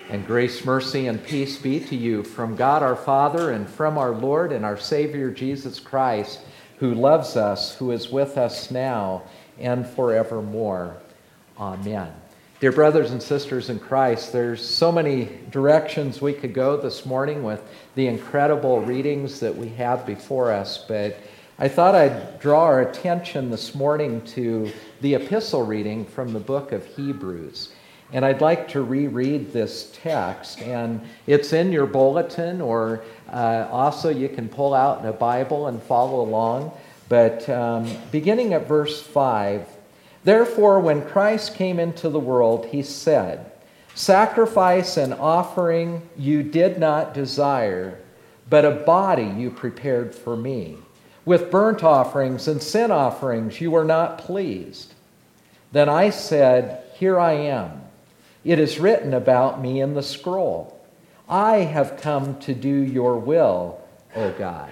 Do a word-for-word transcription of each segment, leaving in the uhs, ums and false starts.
And grace, mercy, and peace be to you from God our Father and from our Lord and our Savior Jesus Christ, who loves us, who is with us now and forevermore. Amen. Dear brothers and sisters in Christ, there's so many directions we could go this morning with the incredible readings that we have before us, but I thought I'd draw our attention this morning to the epistle reading from the book of Hebrews. And I'd like to reread this text, and it's in your bulletin, or uh, also you can pull out a Bible and follow along. But um, beginning at verse five, "Therefore, when Christ came into the world, he said, 'Sacrifice and offering you did not desire, but a body you prepared for me. With burnt offerings and sin offerings you were not pleased. Then I said, Here I am. It is written about me in the scroll. I have come to do your will, O God.'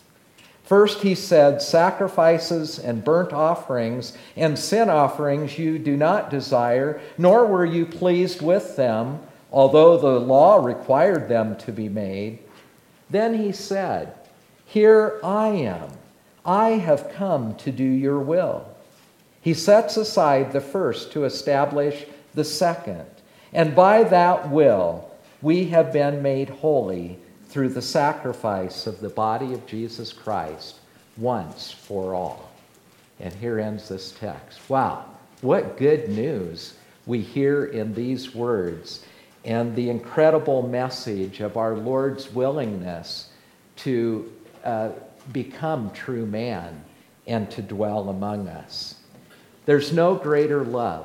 First he said, 'Sacrifices and burnt offerings and sin offerings you do not desire, nor were you pleased with them, although the law required them to be made.' Then he said, 'Here I am. I have come to do your will.' He sets aside the first to establish the second. And by that will, we have been made holy through the sacrifice of the body of Jesus Christ once for all." And here ends this text. Wow, what good news we hear in these words, and the incredible message of our Lord's willingness to uh, become true man and to dwell among us. There's no greater love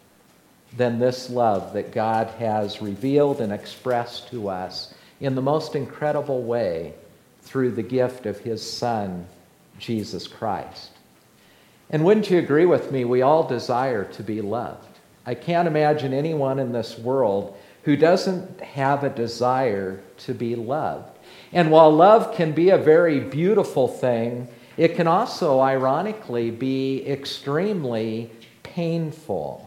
than this love that God has revealed and expressed to us in the most incredible way through the gift of his Son, Jesus Christ. And wouldn't you agree with me, we all desire to be loved. I can't imagine anyone in this world who doesn't have a desire to be loved. And while love can be a very beautiful thing, it can also, ironically, be extremely painful.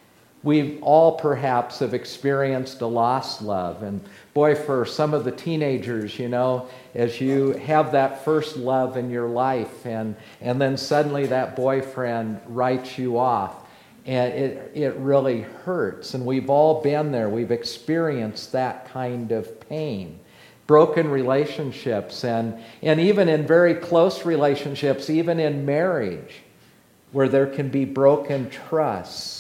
We all perhaps have experienced a lost love. And boy, for some of the teenagers, you know, as you have that first love in your life and, and then suddenly that boyfriend writes you off, and it, it really hurts. And we've all been there. We've experienced that kind of pain. Broken relationships, and, and even in very close relationships, even in marriage, where there can be broken trusts.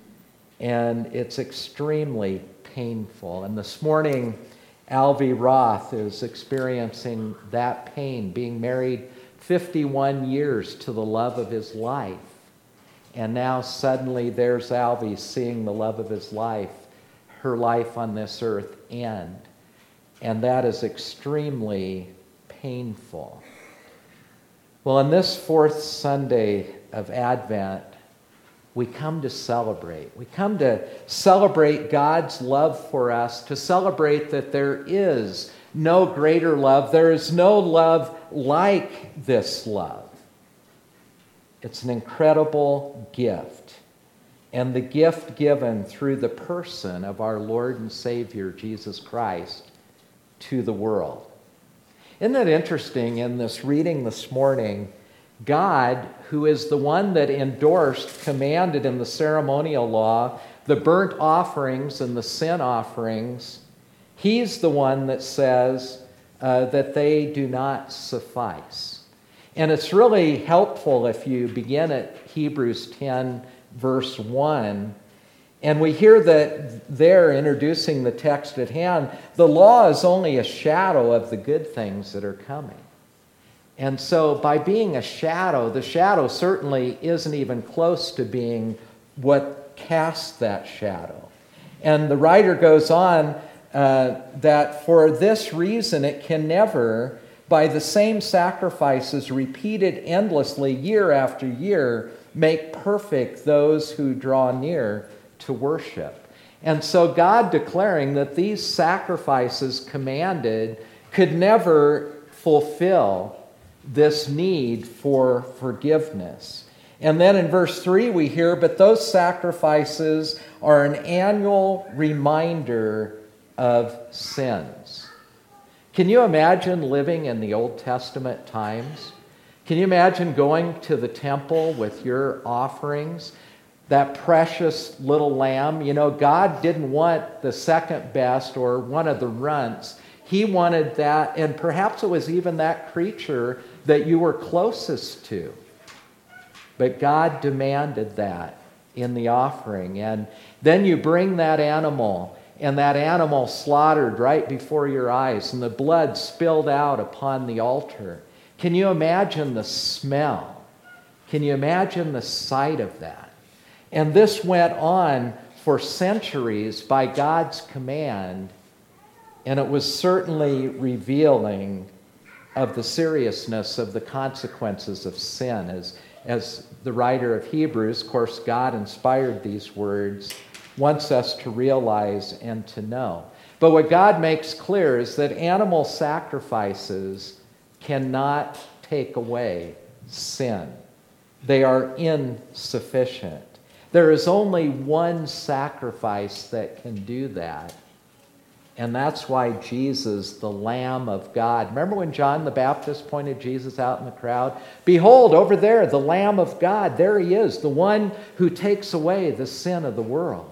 And it's extremely painful. And this morning, Alvy Roth is experiencing that pain, being married fifty-one years to the love of his life. And now suddenly there's Alvy seeing the love of his life, her life on this earth end. And that is extremely painful. Well, on this fourth Sunday of Advent, we come to celebrate. We come to celebrate God's love for us, to celebrate that there is no greater love. There is no love like this love. It's an incredible gift. And the gift given through the person of our Lord and Savior, Jesus Christ, to the world. Isn't that interesting? In this reading this morning, God, who is the one that endorsed, commanded in the ceremonial law, the burnt offerings and the sin offerings, he's the one that says uh, that they do not suffice. And it's really helpful if you begin at Hebrews ten, verse one, and we hear that there, introducing the text at hand, the law is only a shadow of the good things that are coming. And so by being a shadow, the shadow certainly isn't even close to being what casts that shadow. And the writer goes on uh, that for this reason it can never, by the same sacrifices repeated endlessly year after year, make perfect those who draw near to worship. And so God declaring that these sacrifices commanded could never fulfill this need for forgiveness. And then in verse three we hear, but those sacrifices are an annual reminder of sins. Can you imagine living in the Old Testament times? Can you imagine going to the temple with your offerings? That precious little lamb, you know, God didn't want the second best or one of the runts. He wanted that, and perhaps it was even that creature that you were closest to. But God demanded that in the offering. And then you bring that animal, and that animal slaughtered right before your eyes, and the blood spilled out upon the altar. Can you imagine the smell? Can you imagine the sight of that? And this went on for centuries by God's command, and it was certainly revealing of the seriousness of the consequences of sin. As, as the writer of Hebrews, of course, God inspired these words, wants us to realize and to know. But what God makes clear is that animal sacrifices cannot take away sin. They are insufficient. There is only one sacrifice that can do that. And that's why Jesus, the Lamb of God. Remember when John the Baptist pointed Jesus out in the crowd? Behold, over there, the Lamb of God. There he is, the one who takes away the sin of the world.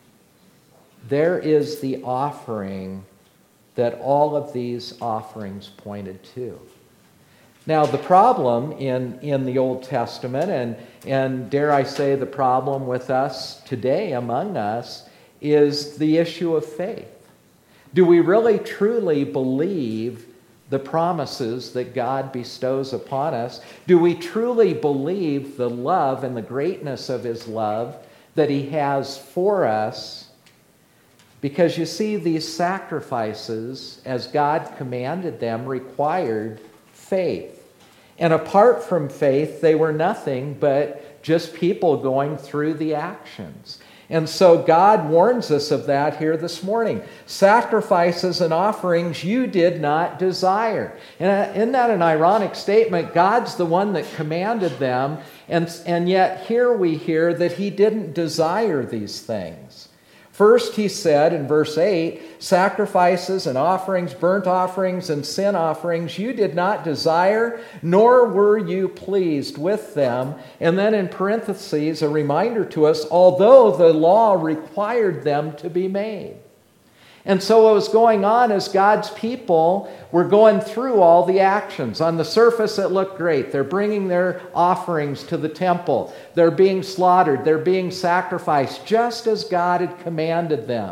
There is the offering that all of these offerings pointed to. Now, the problem in, in the Old Testament, and, and dare I say the problem with us today among us, is the issue of faith. Do we really truly believe the promises that God bestows upon us? Do we truly believe the love and the greatness of his love that he has for us? Because you see, these sacrifices, as God commanded them, required faith. And apart from faith, they were nothing but just people going through the actions. And so God warns us of that here this morning. Sacrifices and offerings you did not desire. And isn't that an ironic statement? God's the one that commanded them, and, and yet here we hear that he didn't desire these things. First, he said in verse eight, sacrifices and offerings, burnt offerings and sin offerings, you did not desire, nor were you pleased with them. And then in parentheses, a reminder to us, although the law required them to be made. And so what was going on is God's people were going through all the actions. On the surface, it looked great. They're bringing their offerings to the temple. They're being slaughtered. They're being sacrificed, just as God had commanded them.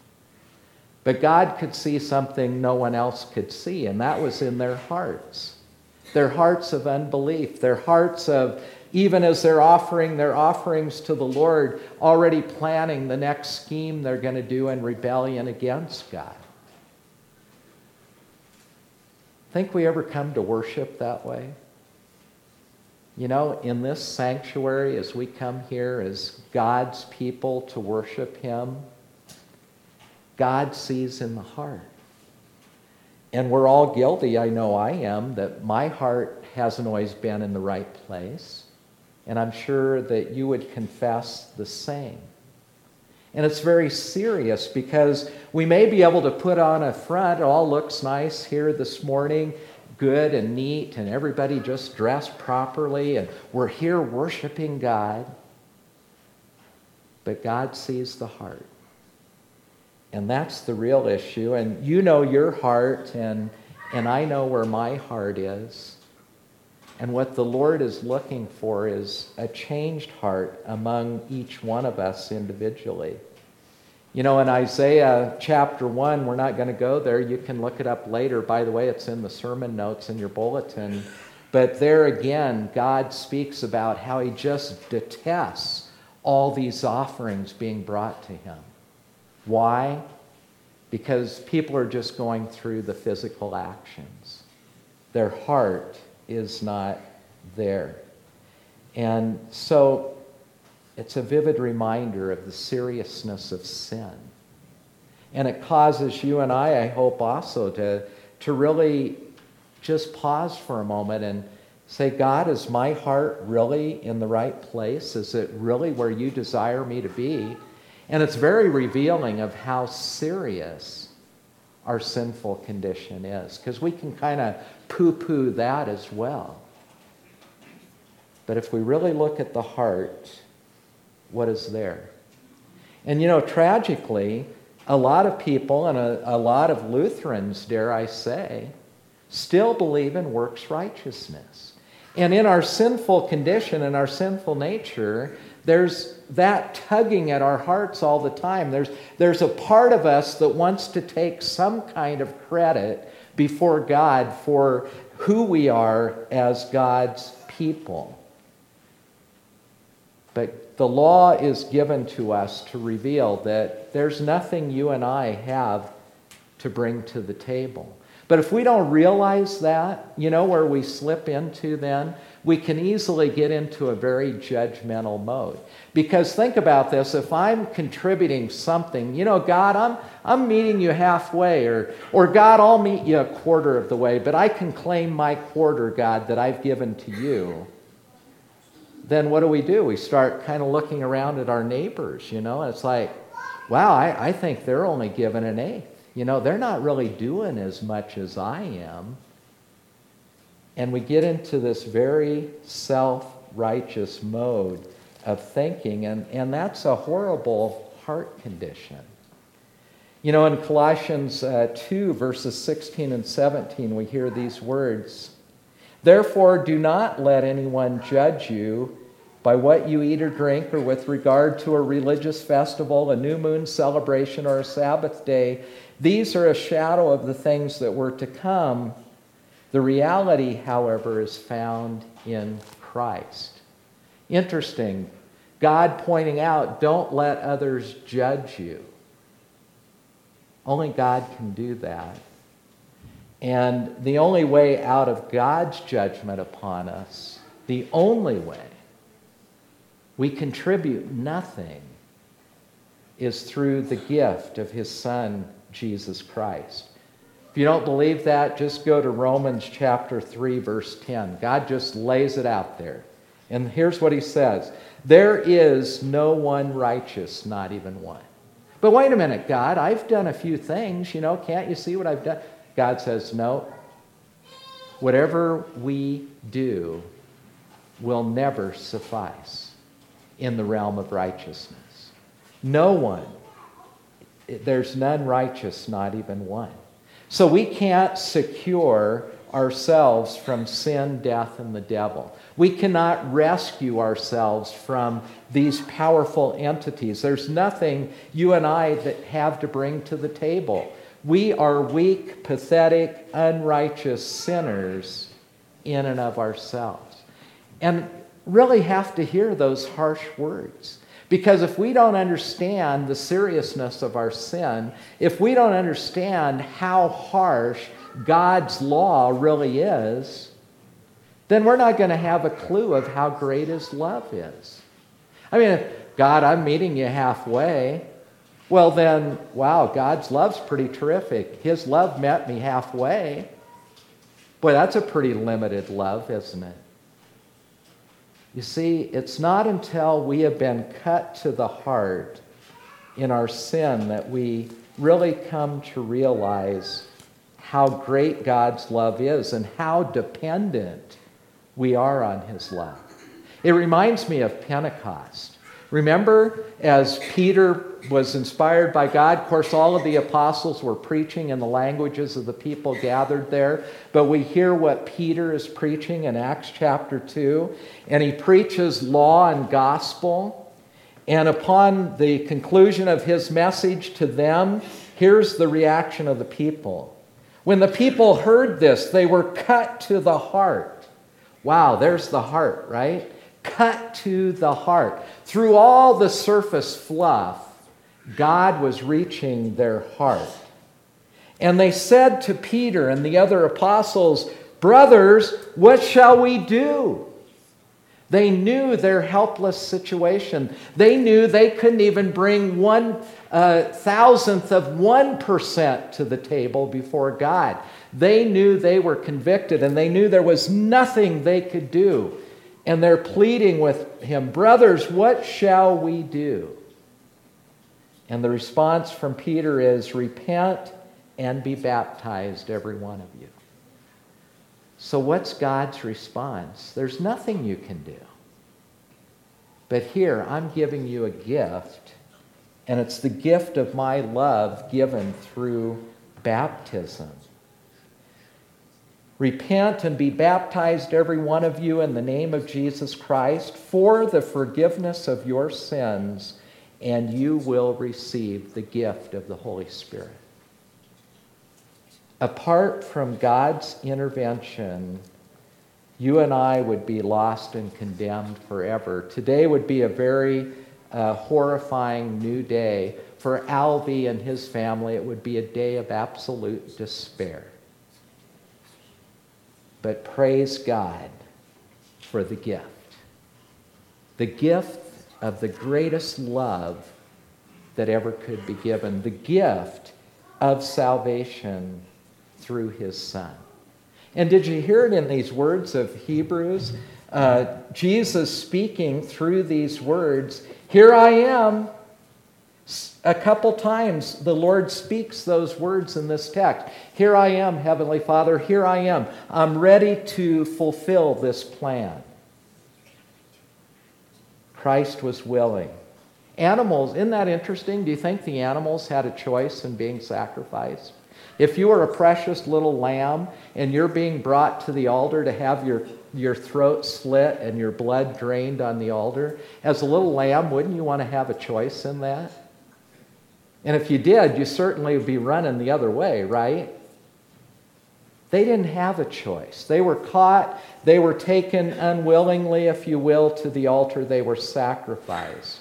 But God could see something no one else could see, and that was in their hearts. Their hearts of unbelief, their hearts of, even as they're offering their offerings to the Lord, already planning the next scheme they're going to do in rebellion against God. Think we ever come to worship that way? You know, in this sanctuary, as we come here as God's people to worship him, God sees in the heart. And we're all guilty, I know I am, that my heart hasn't always been in the right place. And I'm sure that you would confess the same. And it's very serious because we may be able to put on a front, it all looks nice here this morning, good and neat, and everybody just dressed properly, and we're here worshiping God. But God sees the heart. And that's the real issue. And you know your heart, and, and I know where my heart is. And what the Lord is looking for is a changed heart among each one of us individually. You know, in Isaiah chapter one, we're not going to go there. You can look it up later. By the way, it's in the sermon notes in your bulletin. But there again, God speaks about how he just detests all these offerings being brought to him. Why? Because people are just going through the physical actions. Their heart is not there. And so it's a vivid reminder of the seriousness of sin. And it causes you and I, I hope also, to, to really just pause for a moment and say, God, is my heart really in the right place? Is it really where you desire me to be? And it's very revealing of how serious our sinful condition is, because we can kind of poo-poo that as well. But if we really look at the heart, what is there? And you know, tragically, a lot of people, and a, a lot of Lutherans, dare I say, still believe in works righteousness. And in our sinful condition, in our sinful nature, there's that tugging at our hearts all the time. There's, there's a part of us that wants to take some kind of credit before God for who we are as God's people. But the law is given to us to reveal that there's nothing you and I have to bring to the table. But if we don't realize that, you know where we slip into then? We can easily get into a very judgmental mode. Because think about this, if I'm contributing something, you know, God, I'm I'm meeting you halfway, or or God, I'll meet you a quarter of the way, but I can claim my quarter, God, that I've given to you. Then what do we do? We start kind of looking around at our neighbors, you know, and it's like, wow, I, I think they're only giving an eighth. You know, they're not really doing as much as I am. And we get into this very self-righteous mode of thinking, and, and that's a horrible heart condition. You know, in Colossians uh, two, verses sixteen and seventeen, we hear these words, "Therefore, do not let anyone judge you by what you eat or drink, or with regard to a religious festival, a new moon celebration, or a Sabbath day. These are a shadow of the things that were to come. The reality, however, is found in Christ." Interesting. God pointing out, don't let others judge you. Only God can do that. And the only way out of God's judgment upon us, the only way we contribute nothing, is through the gift of his Son, Jesus Christ. If you don't believe that, just go to Romans chapter three, verse ten. God just lays it out there. And here's what he says. There is no one righteous, not even one. But wait a minute, God, I've done a few things, you know, can't you see what I've done? God says, no. Whatever we do will never suffice in the realm of righteousness. No one. There's none righteous, not even one. So we can't secure ourselves from sin, death, and the devil. We cannot rescue ourselves from these powerful entities. There's nothing you and I that have to bring to the table. We are weak, pathetic, unrighteous sinners in and of ourselves. And really have to hear those harsh words. Because if we don't understand the seriousness of our sin, if we don't understand how harsh God's law really is, then we're not going to have a clue of how great his love is. I mean, if, God, I'm meeting you halfway. Well then, wow, God's love's pretty terrific. His love met me halfway. Boy, that's a pretty limited love, isn't it? You see, it's not until we have been cut to the heart in our sin that we really come to realize how great God's love is and how dependent we are on his love. It reminds me of Pentecost. Remember, as Peter was inspired by God, of course, all of the apostles were preaching in the languages of the people gathered there, but we hear what Peter is preaching in Acts chapter two, and he preaches law and gospel, and upon the conclusion of his message to them, here's the reaction of the people. When the people heard this, they were cut to the heart. Wow, there's the heart, right? Cut to the heart. Through all the surface fluff, God was reaching their heart. And they said to Peter and the other apostles, "Brothers, what shall we do?" They knew their helpless situation. They knew they couldn't even bring one uh, thousandth of one percent to the table before God. They knew they were convicted, and they knew there was nothing they could do. And they're pleading with him, "Brothers, what shall we do?" And the response from Peter is, "Repent and be baptized, every one of you. So what's God's response? There's nothing you can do. But here, I'm giving you a gift, and it's the gift of my love given through baptism. Repent and be baptized, every one of you, in the name of Jesus Christ for the forgiveness of your sins, and you will receive the gift of the Holy Spirit. Apart from God's intervention, you and I would be lost and condemned forever. Today would be a very uh, horrifying new day. For Alvy and his family, it would be a day of absolute despair. But praise God for the gift. The gift of the greatest love that ever could be given. The gift of salvation through his Son. And did you hear it in these words of Hebrews? Uh, Jesus speaking through these words, "Here I am." A couple times the Lord speaks those words in this text. "Here I am, Heavenly Father, here I am. I'm ready to fulfill this plan." Christ was willing. Animals, isn't that interesting? Do you think the animals had a choice in being sacrificed? If you were a precious little lamb and you're being brought to the altar to have your, your throat slit and your blood drained on the altar, as a little lamb, wouldn't you want to have a choice in that? And if you did, you certainly would be running the other way, right? They didn't have a choice. They were caught. They were taken unwillingly, if you will, to the altar. They were sacrificed.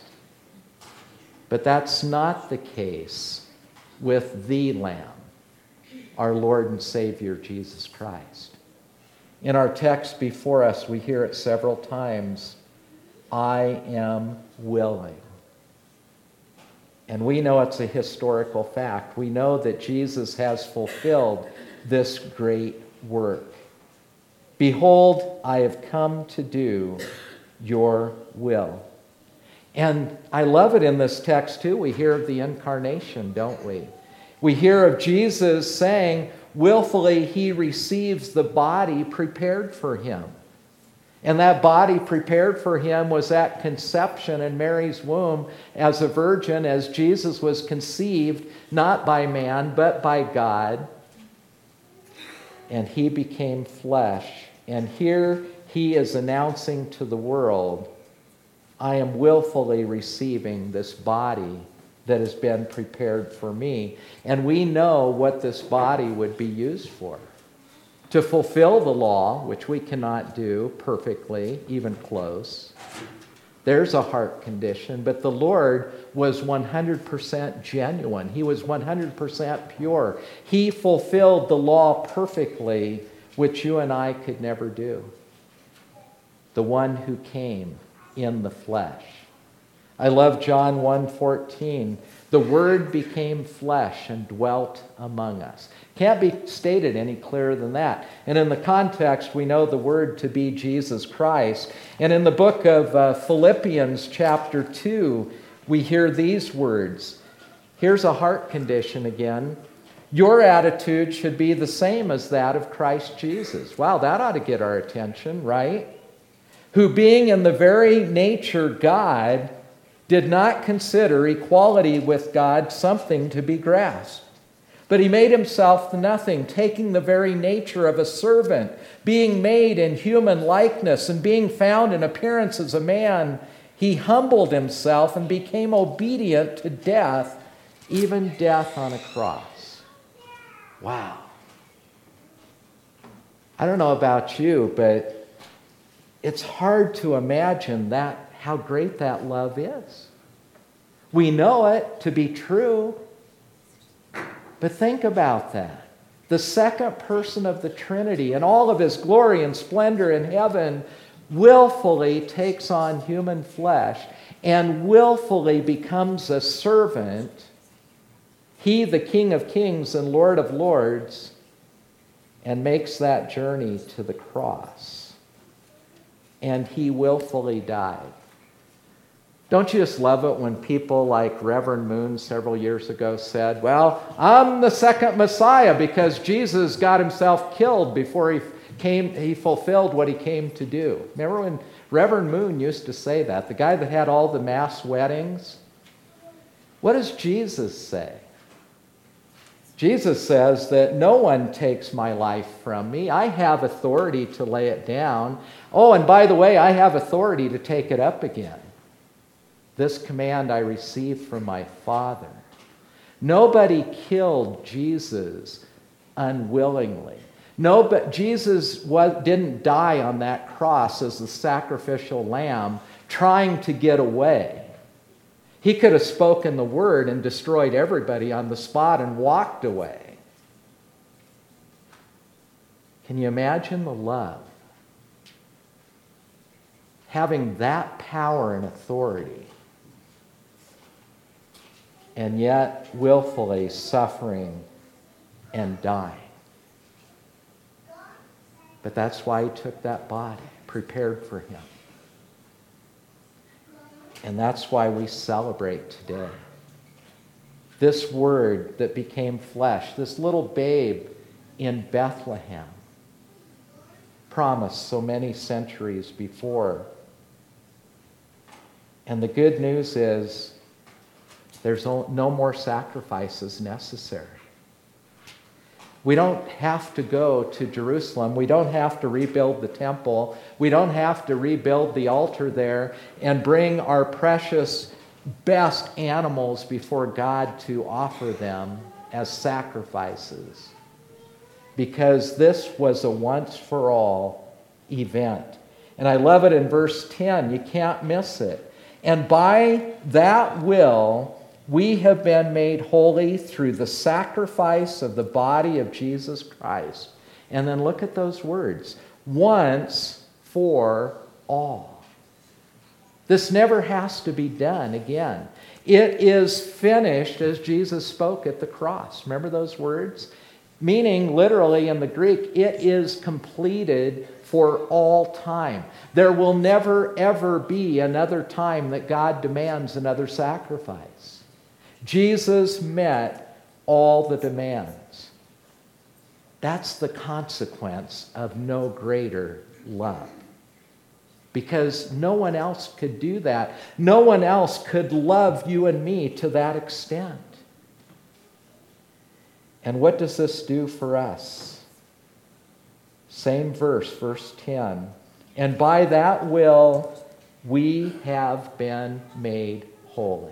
But that's not the case with the Lamb, our Lord and Savior, Jesus Christ. In our text before us, we hear it several times, "I am willing." And we know it's a historical fact. We know that Jesus has fulfilled this great work. "Behold, I have come to do your will." And I love it in this text too. We hear of the incarnation, don't we? We hear of Jesus saying, willfully he receives the body prepared for him. And that body prepared for him was at conception in Mary's womb as a virgin, as Jesus was conceived, not by man, but by God. And he became flesh. And here he is announcing to the world, I am willfully receiving this body that has been prepared for me. And we know what this body would be used for. To fulfill the law, which we cannot do perfectly, even close. There's a heart condition, but the Lord was one hundred percent genuine. He was one hundred percent pure. He fulfilled the law perfectly, which you and I could never do. The one who came in the flesh. I love John one fourteen. The Word became flesh and dwelt among us. Can't be stated any clearer than that. And in the context, we know the Word to be Jesus Christ. And in the book of uh, Philippians chapter two, we hear these words. Here's a heart condition again. Your attitude should be the same as that of Christ Jesus. Wow, that ought to get our attention, right? Who being in the very nature God, did not consider equality with God something to be grasped. But he made himself nothing, taking the very nature of a servant, being made in human likeness, and being found in appearance as a man, he humbled himself and became obedient to death, even death on a cross. Wow. I don't know about you, but it's hard to imagine that how great that love is. We know it to be true, but think about that. The second person of the Trinity, in all of his glory and splendor in heaven, willfully takes on human flesh and willfully becomes a servant. He, the King of Kings and Lord of Lords, and makes that journey to the cross. And he willfully died. Don't you just love it when people like Reverend Moon several years ago said, well, I'm the second Messiah because Jesus got himself killed before he came, he fulfilled what he came to do. Remember when Reverend Moon used to say that, the guy that had all the mass weddings? What does Jesus say? Jesus says that no one takes my life from me. I have authority to lay it down. Oh, and by the way, I have authority to take it up again. This command I received from my Father. Nobody killed Jesus unwillingly. No, but Jesus was, didn't die on that cross as the sacrificial lamb trying to get away. He could have spoken the word and destroyed everybody on the spot and walked away. Can you imagine the love? Having that power and authority, and yet willfully suffering and dying. But that's why he took that body, prepared for him. And that's why we celebrate today. This word that became flesh, this little babe in Bethlehem, promised so many centuries before. And the good news is there's no more sacrifices necessary. We don't have to go to Jerusalem. We don't have to rebuild the temple. We don't have to rebuild the altar there and bring our precious best animals before God to offer them as sacrifices. Because this was a once-for-all event. And I love it in verse ten. You can't miss it. And by that will, we have been made holy through the sacrifice of the body of Jesus Christ. And then look at those words. Once for all. This never has to be done again. It is finished as Jesus spoke at the cross. Remember those words? Meaning, literally in the Greek, it is completed for all time. There will never, ever be another time that God demands another sacrifice. Jesus met all the demands. That's the consequence of no greater love. Because no one else could do that. No one else could love you and me to that extent. And what does this do for us? Same verse, verse ten. And by that will we have been made holy.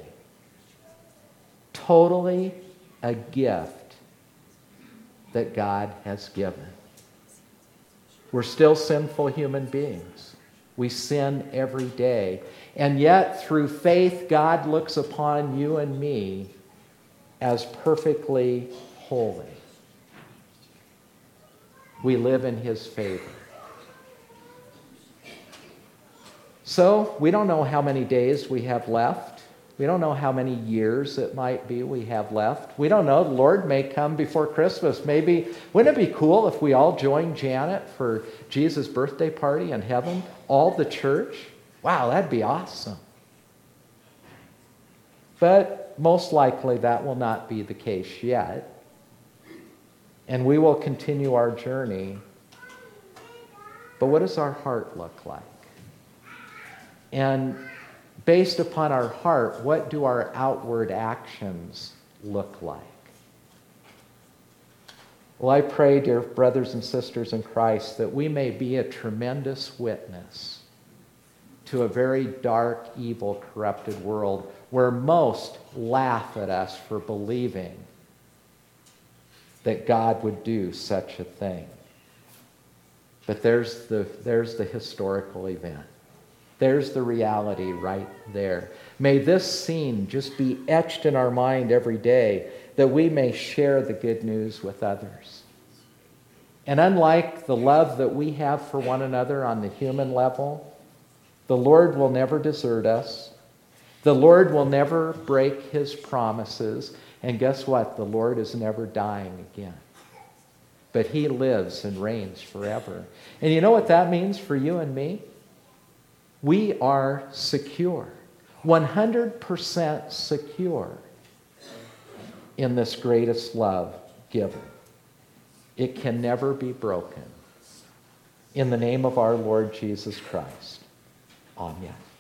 Totally a gift that God has given. We're still sinful human beings. We sin every day. And yet, through faith, God looks upon you and me as perfectly holy. We live in His favor. So, we don't know how many days we have left. We don't know how many years it might be we have left. We don't know. The Lord may come before Christmas. Maybe, wouldn't it be cool if we all joined Janet for Jesus' birthday party in heaven? All the church? Wow, that'd be awesome. But most likely that will not be the case yet. And we will continue our journey. But what does our heart look like? And based upon our heart, what do our outward actions look like? Well, I pray, dear brothers and sisters in Christ, that we may be a tremendous witness to a very dark, evil, corrupted world where most laugh at us for believing that God would do such a thing. But there's the, there's the historical event. There's the reality right there. May this scene just be etched in our mind every day that we may share the good news with others. And unlike the love that we have for one another on the human level, the Lord will never desert us. The Lord will never break His promises. And guess what? The Lord is never dying again. But He lives and reigns forever. And you know what that means for you and me? We are secure. one hundred percent secure in this greatest love given. It can never be broken. In the name of our Lord Jesus Christ. Amen.